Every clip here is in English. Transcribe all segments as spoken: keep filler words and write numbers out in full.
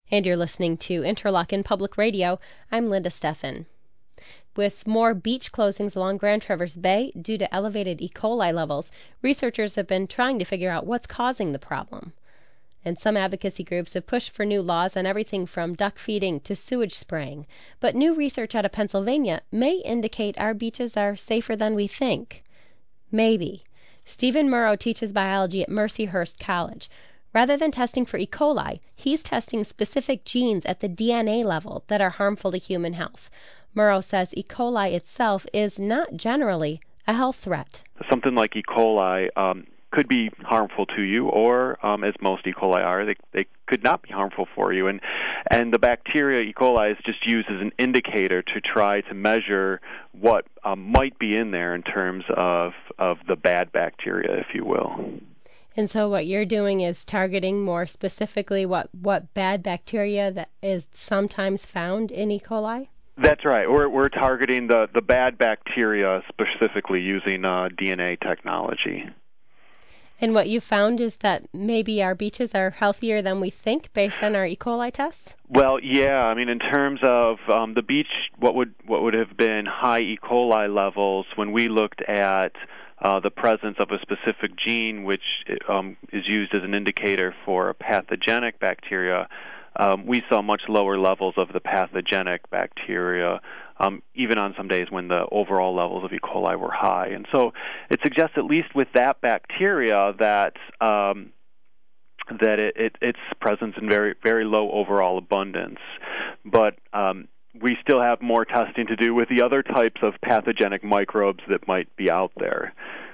And you're listening to Interlochen Public Radio. I'm Linda Steffen. With more beach closings along Grand Traverse Bay due to elevated E. coli levels, researchers have been trying to figure out what's causing the problem. And some advocacy groups have pushed for new laws on everything from duck feeding to sewage spraying. But new research out of Pennsylvania may indicate our beaches are safer than we think. Maybe. Stephen Murrow teaches biology at Mercyhurst College. Rather than testing for E. coli, he's testing specific genes at the D N A level that are harmful to human health. Murrow says E. coli itself is not generally a health threat. Something like E. coli um, could be harmful to you, or um, as most E. coli are, they, they could not be harmful for you. And, and the bacteria E. coli is just used as an indicator to try to measure what um, might be in there in terms of, of the bad bacteria, if you will. And so what you're doing is targeting more specifically what, what bad bacteria that is sometimes found in E. coli? That's right. We're we're targeting the, the bad bacteria specifically using uh, D N A technology. And what you found is that maybe our beaches are healthier than we think based on our E. coli tests? Well, yeah. I mean, in terms of um, the beach, what would what would have been high E. coli levels when we looked at Uh, the presence of a specific gene, which um, is used as an indicator for a pathogenic bacteria, um, we saw much lower levels of the pathogenic bacteria, um, even on some days when the overall levels of E. coli were high. And so it suggests, at least with that bacteria, that um, that it, it, its presence in very very low overall abundance, but um, we still have more testing to do with the other types of pathogenic microbes that might be out there.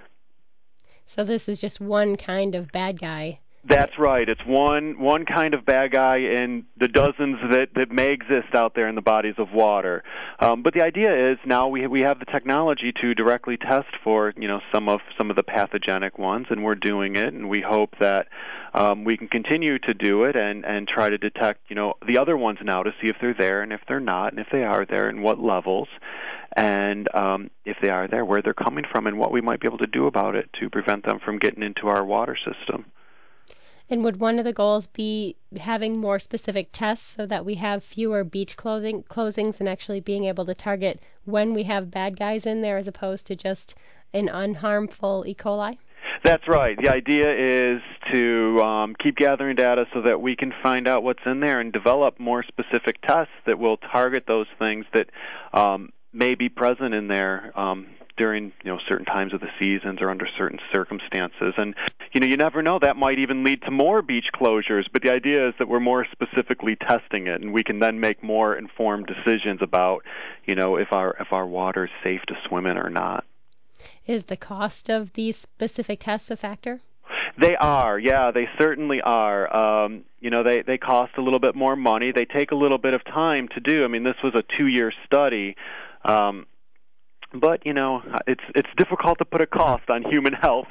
So this is just one kind of bad guy. That's right. It's one one kind of bad guy in the dozens that, that may exist out there in the bodies of water. Um, but the idea is now we we have the technology to directly test for you know some of some of the pathogenic ones, and we're doing it. And we hope that um, we can continue to do it and, and try to detect you know the other ones now to see if they're there and if they're not, and if they are there, and what levels, and um, if they are there, where they're coming from, and what we might be able to do about it to prevent them from getting into our water system. And would one of the goals be having more specific tests so that we have fewer beach clothing, closings and actually being able to target when we have bad guys in there as opposed to just an unharmful E. coli? That's right. The idea is to um, keep gathering data so that we can find out what's in there and develop more specific tests that will target those things that um, may be present in there um, during you know certain times of the seasons or under certain circumstances. And you know you never know, that might even lead to more beach closures, but the idea is that we're more specifically testing it, and we can then make more informed decisions about you know if our if our water is safe to swim in or not. Is the cost of these specific tests a factor? They are, yeah, they certainly are. Um, you know, they, they cost a little bit more money. They take a little bit of time to do. I mean, this was a two-year study. Um, but, you know, it's it's difficult to put a cost on human health.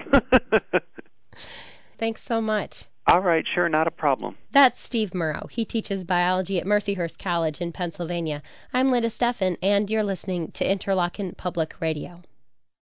Thanks so much. All right, sure, not a problem. That's Steve Murrow. He teaches biology at Mercyhurst College in Pennsylvania. I'm Linda Steffen, and you're listening to Interlochen Public Radio.